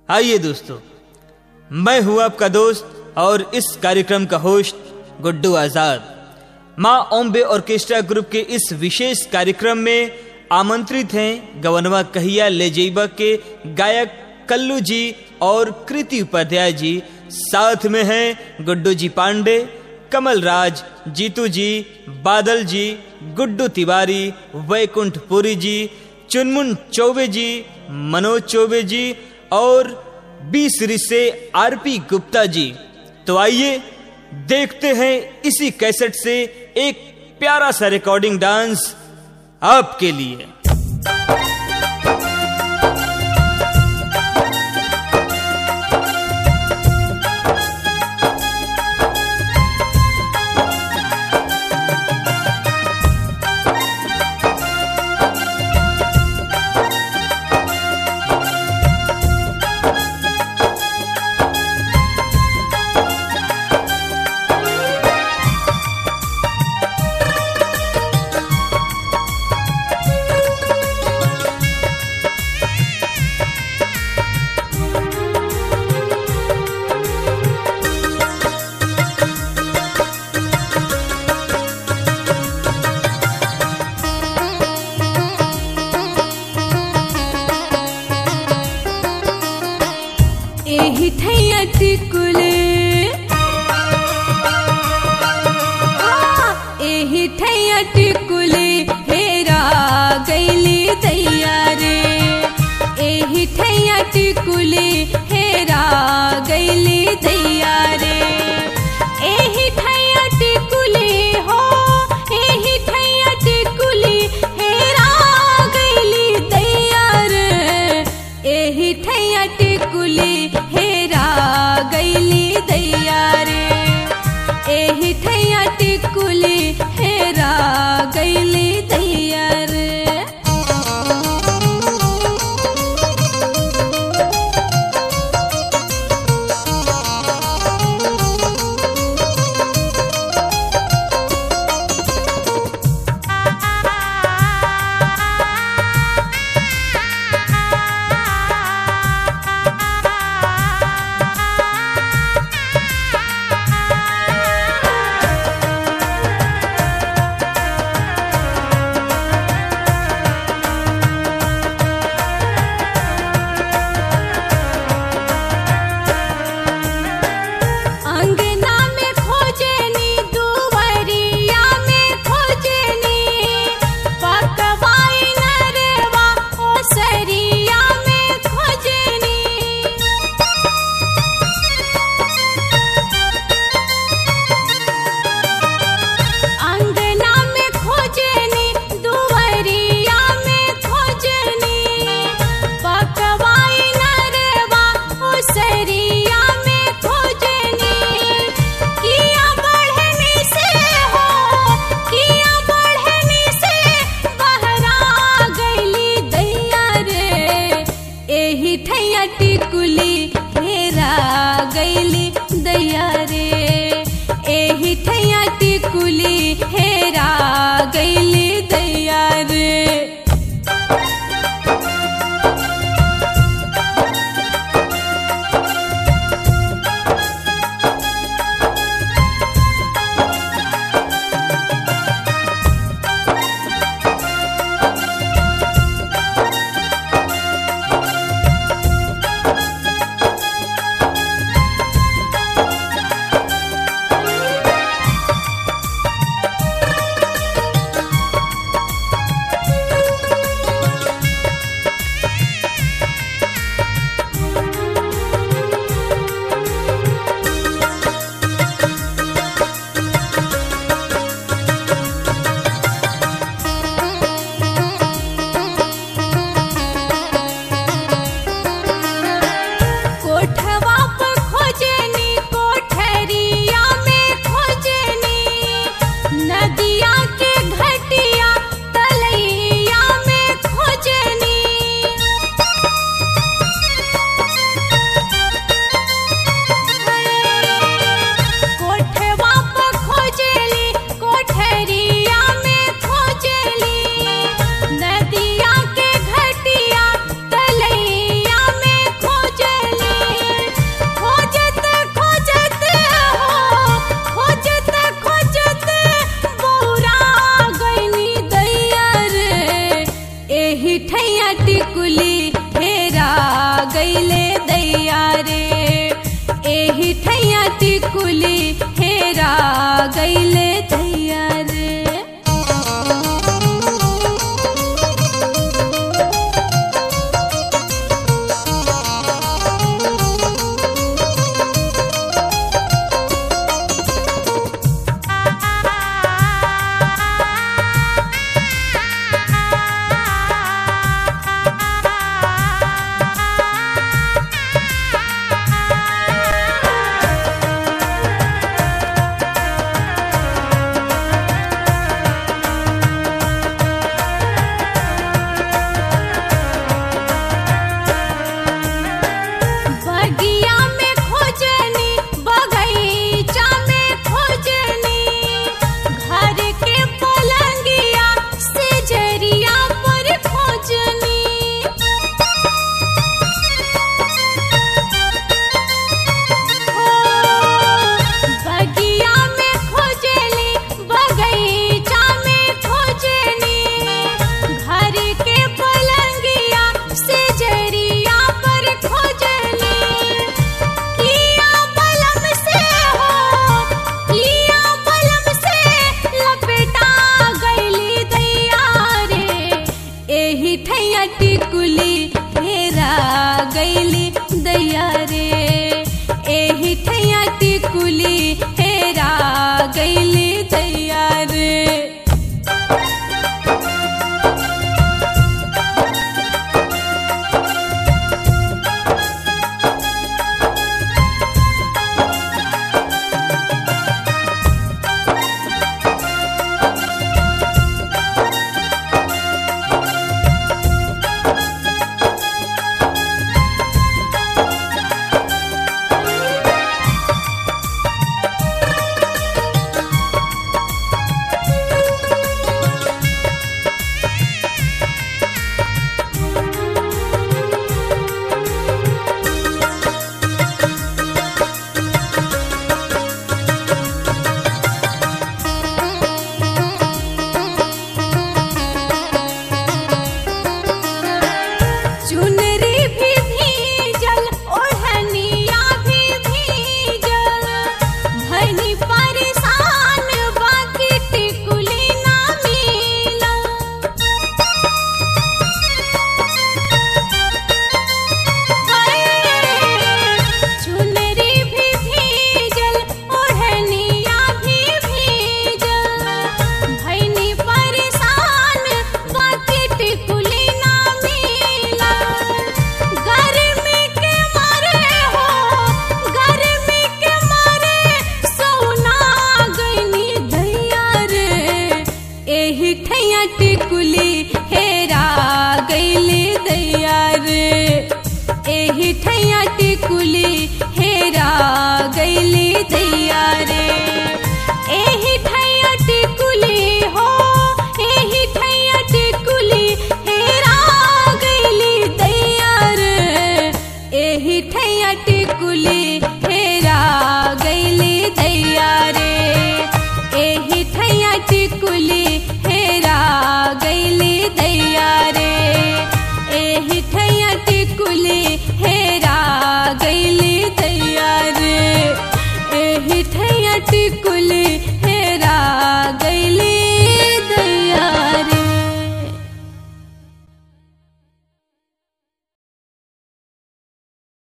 आइए दोस्तों, मैं हूं आपका दोस्त और इस कार्यक्रम का होस्ट गुड्डू आजाद। माँ ओम्बे ऑर्केस्ट्रा ग्रुप के इस विशेष कार्यक्रम में आमंत्रित हैं गवनवा कहिया ले जइबा के गायक कल्लू जी और कृति उपाध्याय जी। साथ में हैं गुड्डू जी पांडे, कमल राज, जीतू जी, बादल जी, गुड्डू तिवारी, वैकुंठ पुरी जी, चुनमुन चौबे जी, मनोज चौबे जी और 20 से आरपी गुप्ता जी। तो आइए देखते हैं इसी कैसेट से एक प्यारा सा रिकॉर्डिंग डांस आपके लिए। एही ठैया टिकुले, एही ठैया टिकुले हेरा गैली दैया रे। एही ठैया टिकुले हेरा गैली दैया रे। एही ठैया टिकुले हो, एही ठैया टिकुले हेरा गैली दैया रे। एही ठैया टिकुले हेरा गैली दैया रे। एही ठैया टिकुले हेरा गैली दैया रे। ठैया टिकुली हेरा गईले दैया रे, एही ठैया टिकुली हेरा गईले दैया रे। हे